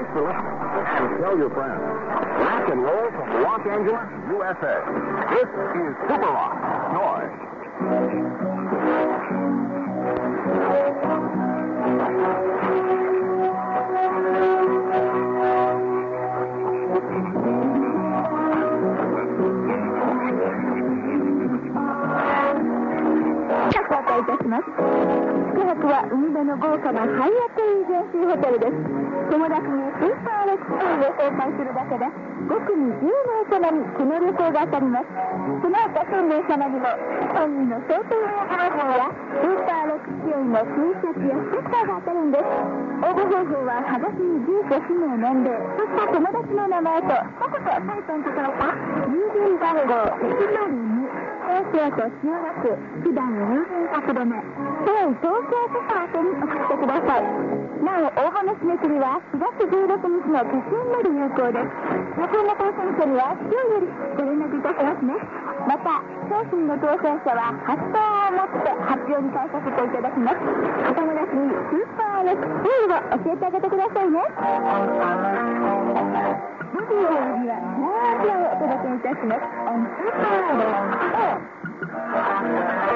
for listening. And tell your friends. Rock and roll from Los Angeles, USA. This is Super Rock Noise. いたします。宿泊は海辺の豪華なハイアットリージェンシーホテルです。友達にスーパーレックスを紹介するだけで5組10名様にこの旅行が当たります。その他10名様にも本人の相当な情報やスーパーレックス用の T シャツやステッカーが当たるんです。応募方法ははがきに住所、氏名、年齢、そして友達の名前と一言書いていただいた郵便番号102東京都千代田区普段郵便局留め東京都庁宛に送ってください。なお応募の締め切りは4月16日の都心まで有効です。旅行の当選者には今日よりご連絡いたしますね。また商品の当選者は発送をもって発表に返させていただきます。お友達にスーパーレックスを教えてあげてくださいね。ボディーにはラージャをお届けいたします。スーパーレックス。